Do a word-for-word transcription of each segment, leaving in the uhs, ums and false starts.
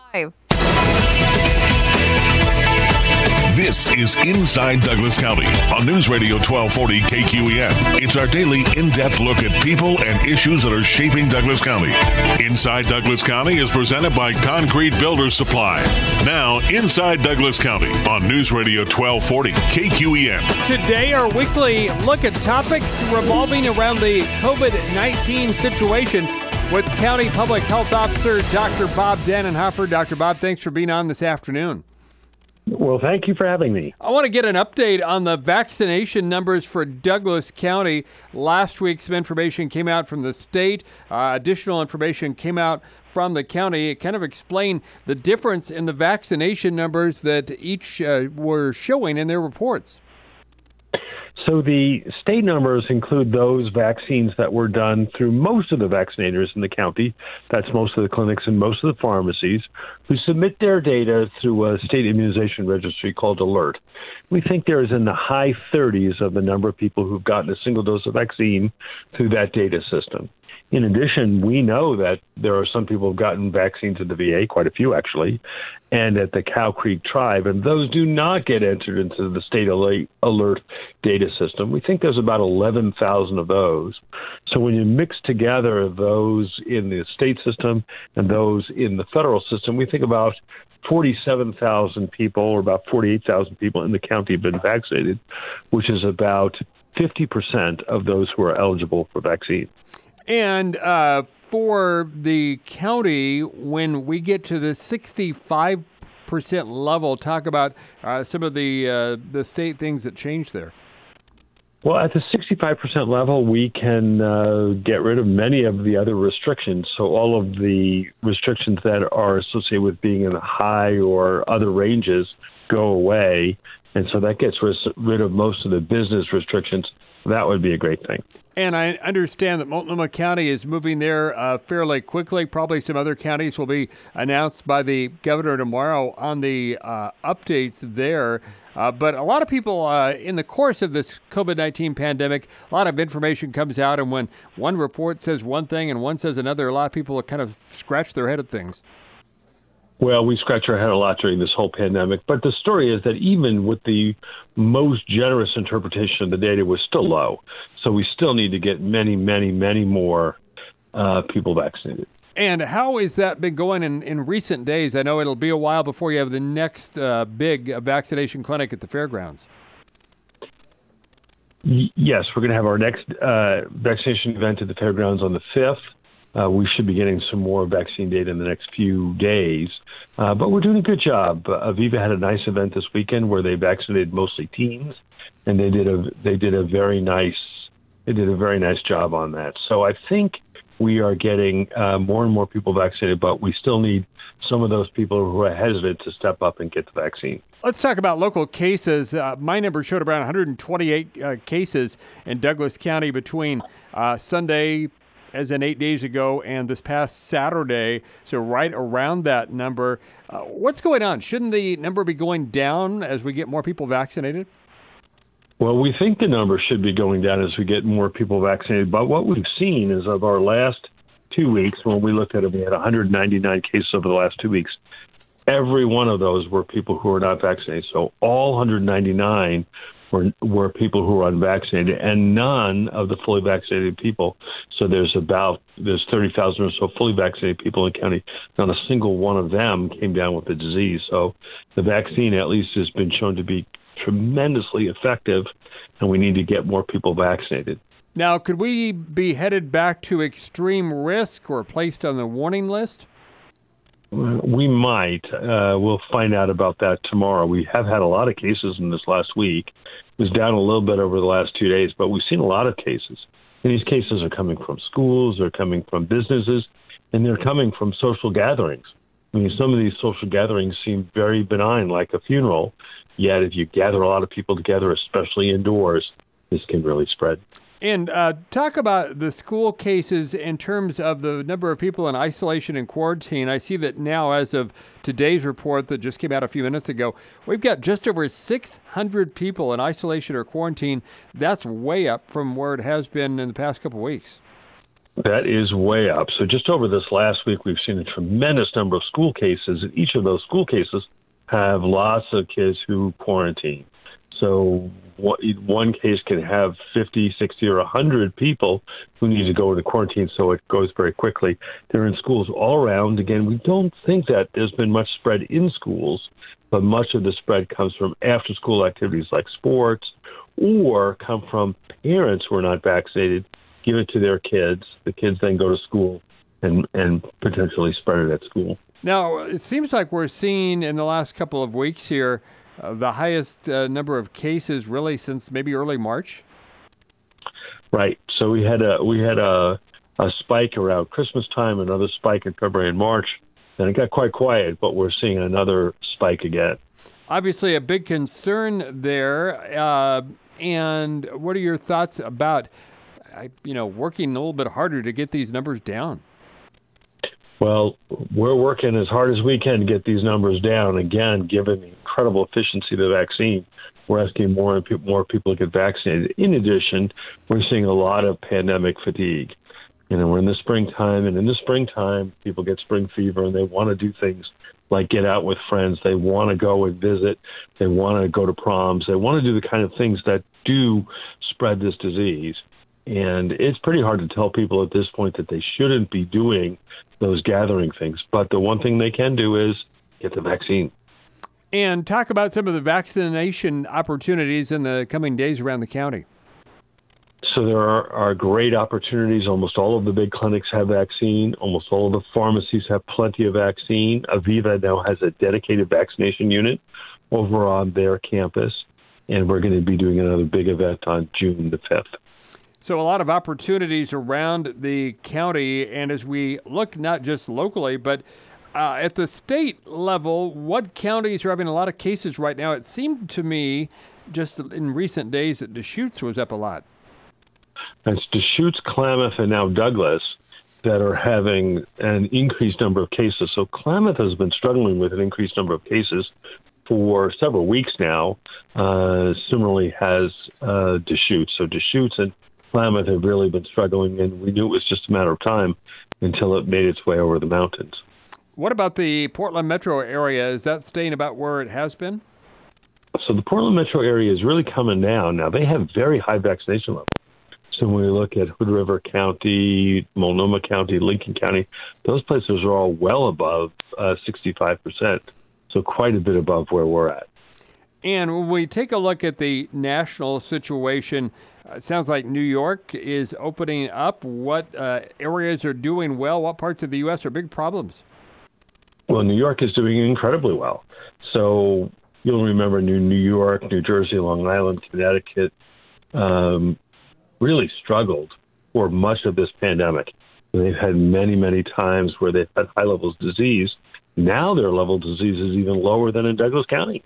Live. This is Inside Douglas County on News Radio twelve forty K Q E N. It's our daily in-depth look at people and issues that are shaping Douglas County. Inside Douglas County is presented by Concrete Builders Supply. Now, Inside Douglas County on News Radio twelve forty K Q E N. Today, our weekly look at topics revolving around the COVID nineteen situation with County Public Health Officer Doctor Bob Dannenhofer. Doctor Bob, thanks for being on this afternoon. Well, thank you for having me. I want to get an update on the vaccination numbers for Douglas County. Last week, some information came out from the state. Uh, additional information came out from the county. It kind of explained the difference in the vaccination numbers that each uh, were showing in their reports. So the state numbers include those vaccines that were done through most of the vaccinators in the county. That's most of the clinics and most of the pharmacies who submit their data through a state immunization registry called ALERT. We think there is in the high thirties of the number of people who've gotten a single dose of vaccine through that data system. In addition, we know that there are some people who've gotten vaccines at the V A, quite a few actually, and at the Cow Creek Tribe, and those do not get entered into the state ALERT data system. We think there's about eleven thousand of those. So when you mix together those in the state system and those in the federal system, we think about forty-seven thousand people, or about forty-eight thousand people in the county have been vaccinated, which is about fifty percent of those who are eligible for vaccine. And uh, for the county, when we get to the sixty-five percent level, talk about uh, some of the uh, the state things that changed there. Well, at the sixty-five percent level, we can uh, get rid of many of the other restrictions. So all of the restrictions that are associated with being in the high or other ranges go away. And so that gets rid of most of the business restrictions. That would be a great thing. And I understand that Multnomah County is moving there uh, fairly quickly. Probably some other counties will be announced by the governor tomorrow on the uh, updates there. Uh, but a lot of people, uh, in the course of this COVID nineteen pandemic, a lot of information comes out. And when one report says one thing and one says another, a lot of people kind of scratch their head at things. Well, we scratch our head a lot during this whole pandemic, but the story is that even with the most generous interpretation of the data, we're still low. So we still need to get many, many, many more uh, people vaccinated. And how has that been going in, in recent days? I know it'll be a while before you have the next uh, big vaccination clinic at the fairgrounds. Y- yes, we're going to have our next uh, vaccination event at the fairgrounds on the fifth. Uh, we should be getting some more vaccine data in the next few days. Uh, but we're doing a good job. Uh, Aviva had a nice event this weekend where they vaccinated mostly teens, and they did a they did a very nice they did a very nice job on that. So I think we are getting uh, more and more people vaccinated, but we still need some of those people who are hesitant to step up and get the vaccine. Let's talk about local cases. Uh, my number showed around one hundred twenty-eight uh, cases in Douglas County between uh, Sunday, as in eight days ago, and this past Saturday, so right around that number. Uh, what's going on? Shouldn't the number be going down as we get more people vaccinated? Well, we think the number should be going down as we get more people vaccinated, but what we've seen is of our last two weeks, when we looked at it, we had one hundred ninety-nine cases over the last two weeks. Every one of those were people who were not vaccinated, so all one hundred ninety-nine Were, were people who were unvaccinated, and none of the fully vaccinated people. So there's about there's thirty thousand or so fully vaccinated people in the county. Not a single one of them came down with the disease. So the vaccine at least has been shown to be tremendously effective, and we need to get more people vaccinated. Now, could we be headed back to extreme risk or placed on the warning list? We might. Uh, we'll find out about that tomorrow. We have had a lot of cases in this last week. It was down a little bit over the last two days, but we've seen a lot of cases. And these cases are coming from schools, they're coming from businesses, and they're coming from social gatherings. I mean, some of these social gatherings seem very benign, like a funeral, yet if you gather a lot of people together, especially indoors, this can really spread. And uh, talk about the school cases in terms of the number of people in isolation and quarantine. I see that now, as of today's report that just came out a few minutes ago, we've got just over six hundred people in isolation or quarantine. That's way up from where it has been in the past couple of weeks. That is way up. So just over this last week, we've seen a tremendous number of school cases, and each of those school cases have lots of kids who quarantine. So one case can have fifty, sixty, or one hundred people who need to go into quarantine, so it goes very quickly. They're in schools all around. Again, we don't think that there's been much spread in schools, but much of the spread comes from after-school activities like sports, or come from parents who are not vaccinated, give it to their kids. The kids then go to school and, and potentially spread it at school. Now, it seems like we're seeing in the last couple of weeks here uh, the highest uh, number of cases really since maybe early March. Right. So we had a we had a, a spike around Christmas time, another spike in February and March, and it got quite quiet, but we're seeing another spike again. Obviously, a big concern there. Uh, and what are your thoughts about, you know, working a little bit harder to get these numbers down? Well, we're working as hard as we can to get these numbers down. Again, given the incredible efficiency of the vaccine, we're asking more and pe- more people to get vaccinated. In addition, we're seeing a lot of pandemic fatigue. You know, we're in the springtime, and in the springtime, people get spring fever, and they want to do things like get out with friends. They want to go and visit. They want to go to proms. They want to do the kind of things that do spread this disease. And it's pretty hard to tell people at this point that they shouldn't be doing those gathering things. But the one thing they can do is get the vaccine. And talk about some of the vaccination opportunities in the coming days around the county. So there are, are great opportunities. Almost all of the big clinics have vaccine. Almost all of the pharmacies have plenty of vaccine. Aviva now has a dedicated vaccination unit over on their campus. And we're going to be doing another big event on June the fifth. So a lot of opportunities around the county, and as we look not just locally, but uh, at the state level, what counties are having a lot of cases right now? It seemed to me just in recent days that Deschutes was up a lot. It's Deschutes, Klamath, and now Douglas that are having an increased number of cases. So Klamath has been struggling with an increased number of cases for several weeks now. Uh, similarly has uh, Deschutes. So Deschutes and Klamath have really been struggling, and we knew it was just a matter of time until it made its way over the mountains. What about the Portland metro area? Is that staying about where it has been? So the Portland metro area is really coming down. Now, they have very high vaccination levels. So when we look at Hood River County, Multnomah County, Lincoln County, those places are all well above uh, sixty-five percent. So quite a bit above where we're at. And when we take a look at the national situation, uh, it sounds like New York is opening up. What uh, areas are doing well? What parts of the U S are big problems? Well, New York is doing incredibly well. So you'll remember New New York, New Jersey, Long Island, Connecticut um, really struggled for much of this pandemic. They've had many, many times where they've had high levels of disease. Now their level of disease is even lower than in Douglas County.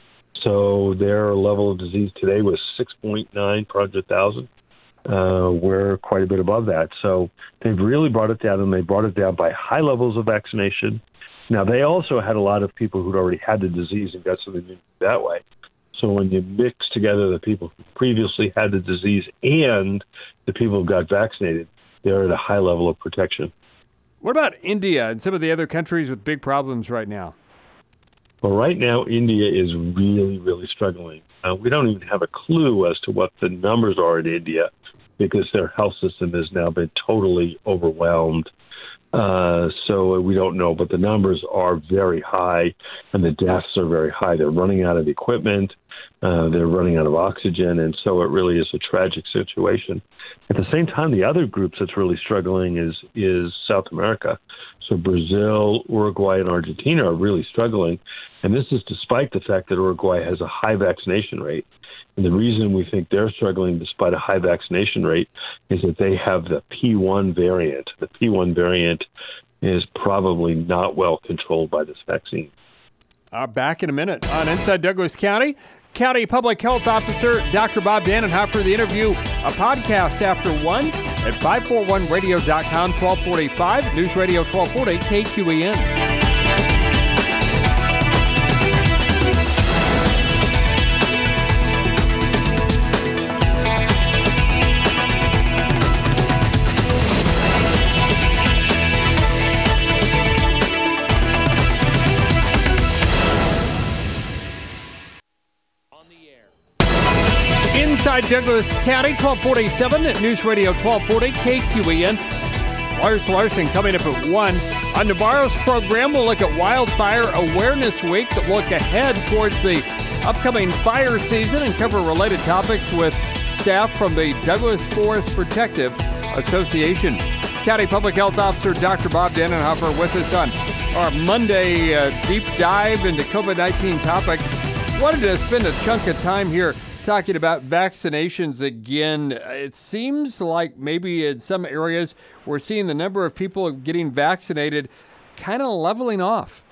So their level of disease today was six point nine per one hundred thousand. Uh, we're quite a bit above that. So they've really brought it down, and they brought it down by high levels of vaccination. Now, they also had a lot of people who'd already had the disease and got something new that way. So when you mix together the people who previously had the disease and the people who got vaccinated, they're at a high level of protection. What about India and some of the other countries with big problems right now? Well, right now, India is really, really struggling. Uh, we don't even have a clue as to what the numbers are in India because their health system has now been totally overwhelmed. Uh, so we don't know, but the numbers are very high and the deaths are very high. They're running out of equipment. Uh, they're running out of oxygen. And so it really is a tragic situation. At the same time, the other group that's really struggling is, is South America. So Brazil, Uruguay, and Argentina are really struggling. And this is despite the fact that Uruguay has a high vaccination rate. And the reason we think they're struggling despite a high vaccination rate is that they have the P one variant. The P one variant is probably not well controlled by this vaccine. Uh, back in a minute on Inside Douglas County. County Public Health Officer Doctor Bob Dannenhofer, the interview, a podcast after one at five forty-one radio dot com, twelve forty-five, News Radio twelve forty, K Q E N. Inside Douglas County, twelve forty-seven at News Radio twelve forty K Q E N. Lars Larson coming up at one. On tomorrow's program, we'll look at Wildfire Awareness Week, that look ahead towards the upcoming fire season and cover related topics with staff from the Douglas Forest Protective Association. County Public Health Officer Doctor Bob Dannenhofer with us on our Monday uh, deep dive into COVID nineteen topics. Wanted to spend a chunk of time here talking about vaccinations again. It seems like maybe in some areas we're seeing the number of people getting vaccinated kind of leveling off.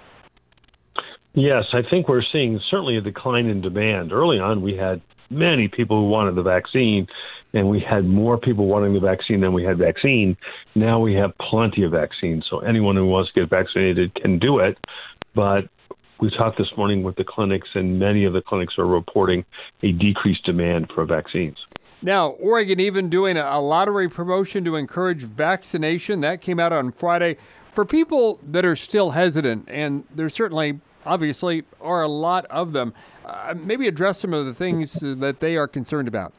Yes, I think we're seeing certainly a decline in demand. Early on, we had many people who wanted the vaccine, and we had more people wanting the vaccine than we had vaccine. Now we have plenty of vaccine, so anyone who wants to get vaccinated can do it. But we talked this morning with the clinics, and many of the clinics are reporting a decreased demand for vaccines. Now, Oregon even doing a lottery promotion to encourage vaccination. That came out on Friday. For people that are still hesitant, and there certainly, obviously, are a lot of them, uh, maybe address some of the things that they are concerned about.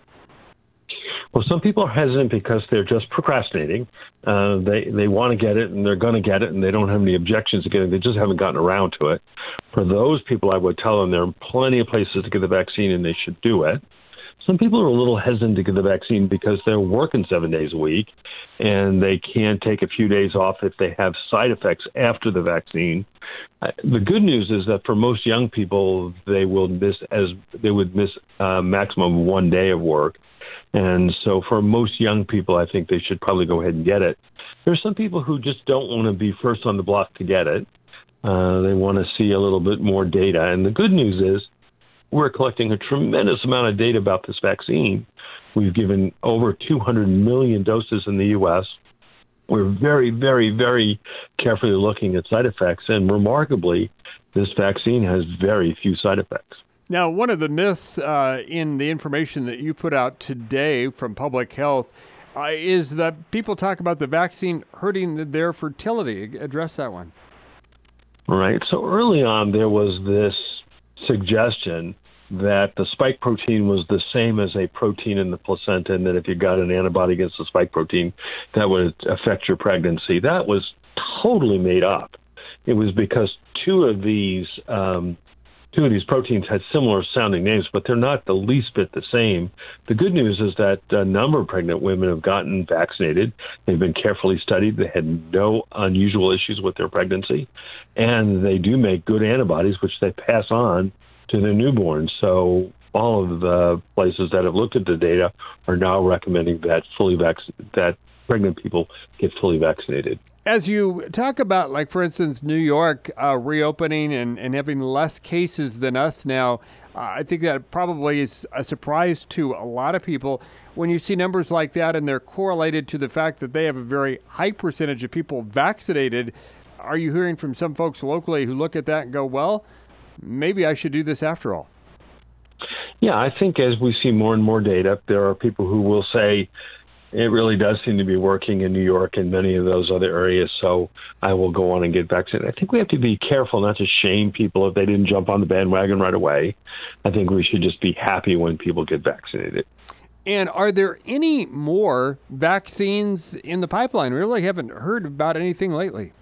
Well, some people are hesitant because they're just procrastinating. Uh, they they want to get it, and they're going to get it, and they don't have any objections to getting it. They just haven't gotten around to it. For those people, I would tell them there are plenty of places to get the vaccine, and they should do it. Some people are a little hesitant to get the vaccine because they're working seven days a week, and they can't take a few days off if they have side effects after the vaccine. Uh, the good news is that for most young people, they will miss as they would miss a maximum of one day of work. And so for most young people, I think they should probably go ahead and get it. There are some people who just don't want to be first on the block to get it. Uh, they want to see a little bit more data. And the good news is we're collecting a tremendous amount of data about this vaccine. We've given over two hundred million doses in the U S. We're very, very, very carefully looking at side effects. And remarkably, this vaccine has very few side effects. Now, one of the myths uh, in the information that you put out today from Public Health uh, is that people talk about the vaccine hurting their fertility. Address that one. Right. So early on, there was this suggestion that the spike protein was the same as a protein in the placenta, and that if you got an antibody against the spike protein, that would affect your pregnancy. That was totally made up. It was because two of these um, Two of these proteins had similar sounding names, but they're not the least bit the same. The good news is that a number of pregnant women have gotten vaccinated. They've been carefully studied. They had no unusual issues with their pregnancy, and they do make good antibodies, which they pass on to their newborns. So all of the places that have looked at the data are now recommending that fully vac- that pregnant people get fully vaccinated. As you talk about, like, for instance, New York uh, reopening and, and having less cases than us now, uh, I think that probably is a surprise to a lot of people. When you see numbers like that and they're correlated to the fact that they have a very high percentage of people vaccinated, are you hearing from some folks locally who look at that and go, well, maybe I should do this after all? Yeah, I think as we see more and more data, there are people who will say, it really does seem to be working in New York and many of those other areas, so I will go on and get vaccinated. I think we have to be careful not to shame people if they didn't jump on the bandwagon right away. I think we should just be happy when people get vaccinated. And are there any more vaccines in the pipeline? We really haven't heard about anything lately.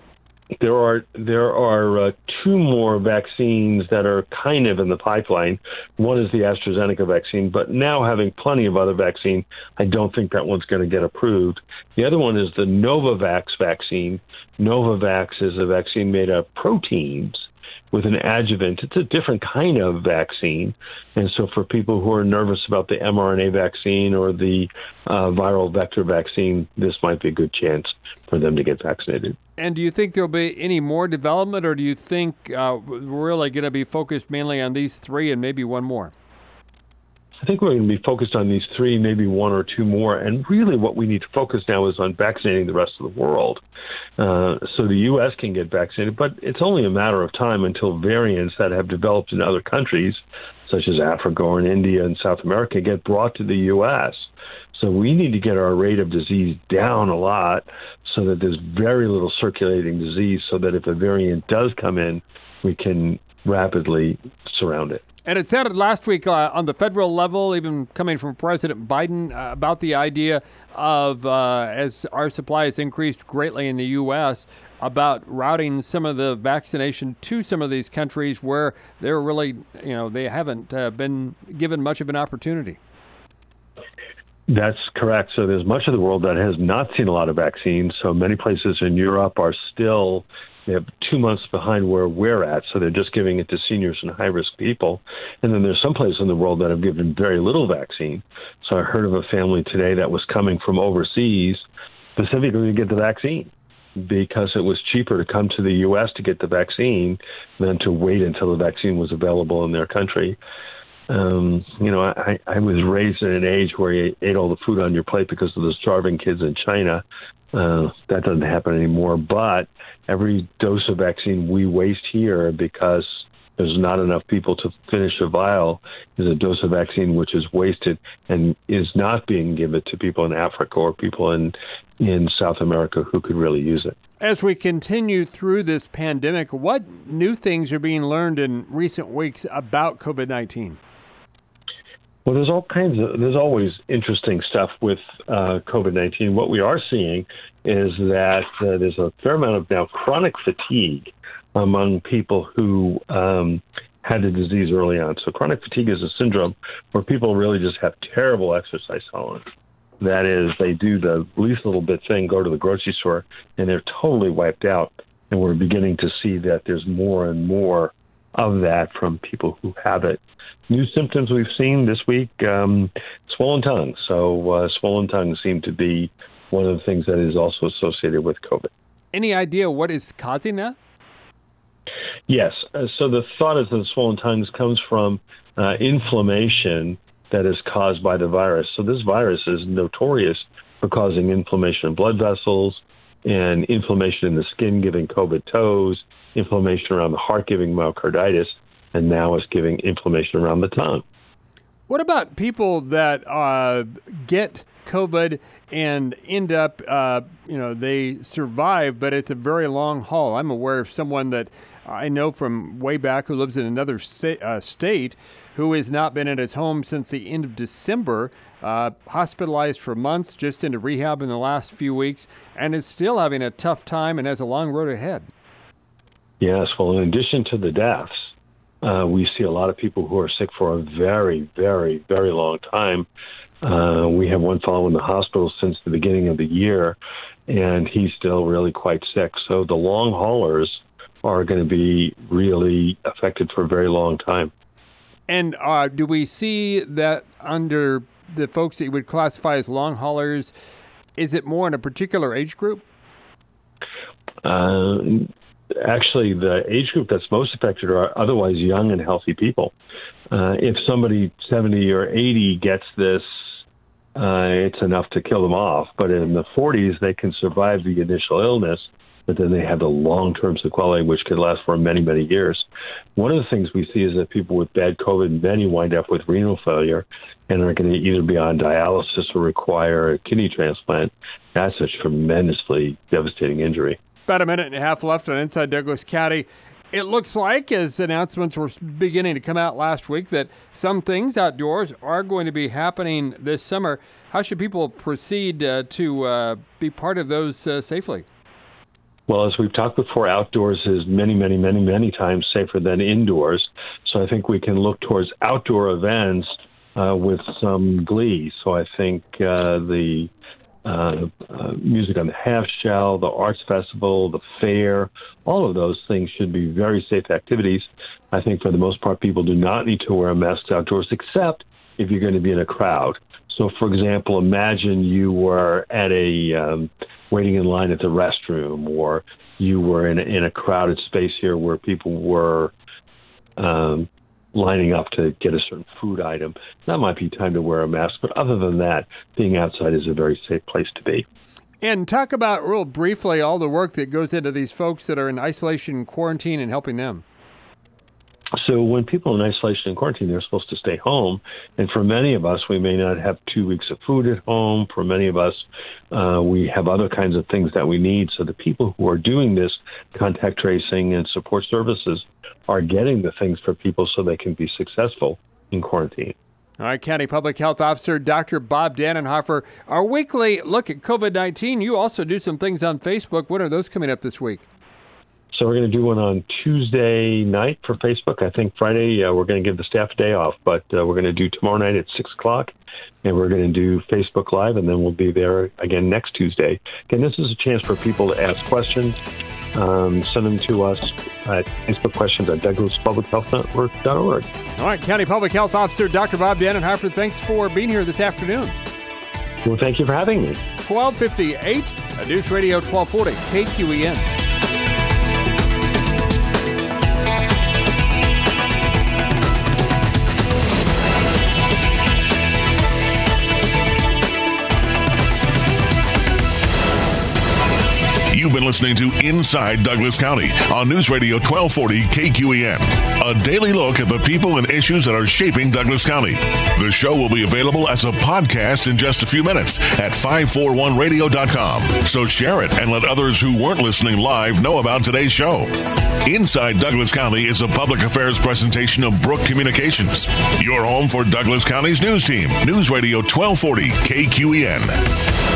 There are there are uh, two more vaccines that are kind of in the pipeline. One is the AstraZeneca vaccine, but now having plenty of other vaccine, I don't think that one's going to get approved. The other one is the Novavax vaccine. Novavax is a vaccine made of proteins with an adjuvant. It's a different kind of vaccine. And so for people who are nervous about the mRNA vaccine or the uh, viral vector vaccine, this might be a good chance for them to get vaccinated. And do you think there'll be any more development, or do you think uh, we're really going to be focused mainly on these three and maybe one more? I think we're going to be focused on these three, maybe one or two more. And really what we need to focus now is on vaccinating the rest of the world. Uh, so the U S can get vaccinated, but it's only a matter of time until variants that have developed in other countries, such as Africa or in India and South America, get brought to the U S. So we need to get our rate of disease down a lot so that there's very little circulating disease, so that if a variant does come in, we can rapidly surround it. And it sounded last week uh, on the federal level, even coming from President Biden, uh, about the idea of, uh, as our supply has increased greatly in the U S, about routing some of the vaccination to some of these countries where they're really, you know, they haven't uh, been given much of an opportunity. That's correct. So there's much of the world that has not seen a lot of vaccines. So many places in Europe are still, they have two months behind where we're at. So they're just giving it to seniors and high-risk people. And then there's some places in the world that have given very little vaccine. So I heard of a family today that was coming from overseas specifically to get the vaccine, because it was cheaper to come to the U S to get the vaccine than to wait until the vaccine was available in their country. Um, you know, I, I was raised in an age where you ate all the food on your plate because of the starving kids in China. Uh, that doesn't happen anymore. But every dose of vaccine we waste here because there's not enough people to finish a vial is a dose of vaccine which is wasted and is not being given to people in Africa or people in in South America who could really use it. As we continue through this pandemic, what new things are being learned in recent weeks about COVID nineteen? Well, there's all kinds of, there's always interesting stuff with uh, COVID nineteen. What we are seeing is that uh, there's a fair amount of now chronic fatigue among people who um, had the disease early on. So chronic fatigue is a syndrome where people really just have terrible exercise tolerance. That is, they do the least little bit thing, go to the grocery store, and they're totally wiped out. And we're beginning to see that there's more and more of that from people who have it. New symptoms we've seen this week, um, swollen tongues. So uh, swollen tongues seem to be one of the things that is also associated with COVID. Any idea what is causing that? Yes. Uh, so the thought is that the swollen tongues comes from uh, inflammation that is caused by the virus. So this virus is notorious for causing inflammation in blood vessels and inflammation in the skin, giving COVID toes, inflammation around the heart, giving myocarditis, and now it's giving inflammation around the tongue. What about people that uh, get COVID and end up, uh, you know, they survive, but it's a very long haul? I'm aware of someone that I know from way back who lives in another sta- uh, state who has not been at his home since the end of December, uh, hospitalized for months, just into rehab in the last few weeks, and is still having a tough time and has a long road ahead. Yes, well, in addition to the deaths, uh, we see a lot of people who are sick for a very, very, very long time. Uh, we have one fellow in the hospital since the beginning of the year, and he's still really quite sick. So the long haulers are going to be really affected for a very long time. And uh, do we see that under the folks that you would classify as long haulers, is it more in a particular age group? Uh, actually, the age group that's most affected are otherwise young and healthy people. Uh, if somebody seventy or eighty gets this, uh, it's enough to kill them off. But in the forties, they can survive the initial illness, but then they have the long-term sequelae, which could last for many, many years. One of the things we see is that people with bad COVID, many wind up with renal failure and are going to either be on dialysis or require a kidney transplant. That's a tremendously devastating injury. About a minute and a half left on Inside Douglas County. It looks like, as announcements were beginning to come out last week, that some things outdoors are going to be happening this summer. How should people proceed uh, to uh, be part of those uh, safely? Well, as we've talked before, outdoors is many, many, many, many times safer than indoors. So I think we can look towards outdoor events uh, with some glee. So I think uh, the uh, uh, music on the half shell, the arts festival, the fair, all of those things should be very safe activities. I think for the most part, people do not need to wear a mask outdoors, except if you're going to be in a crowd. So, for example, imagine you were at a um, waiting in line at the restroom, or you were in a, in a crowded space here where people were um, lining up to get a certain food item. That might be time to wear a mask. But other than that, being outside is a very safe place to be. And talk about real briefly all the work that goes into these folks that are in isolation and quarantine and helping them. So when people are in isolation and quarantine, they're supposed to stay home. And for many of us, we may not have two weeks of food at home. For many of us, uh, we have other kinds of things that we need. So the people who are doing this contact tracing and support services are getting the things for people so they can be successful in quarantine. All right, County Public Health Officer Doctor Bob Dannenhofer. Our weekly look at COVID nineteen. You also do some things on Facebook. What are those coming up this week? So we're going to do one on Tuesday night for Facebook. I think Friday uh, we're going to give the staff a day off, but uh, we're going to do tomorrow night at six o'clock, and we're going to do Facebook Live, and then we'll be there again next Tuesday. Again, this is a chance for people to ask questions. Um, send them to us at Facebook questions at Douglas Public Health Network dot org. All right, County Public Health Officer Doctor Bob Dannenhofer, thanks for being here this afternoon. Well, thank you for having me. twelve fifty-eight, News Radio twelve forty, K Q E N. You've been listening to Inside Douglas County on News Radio twelve forty K Q E N. A daily look at the people and issues that are shaping Douglas County. The show will be available as a podcast in just a few minutes at five forty-one radio dot com. So share it and let others who weren't listening live know about today's show. Inside Douglas County is a public affairs presentation of Brook Communications. Your home for Douglas County's news team. News Radio twelve forty K Q E N.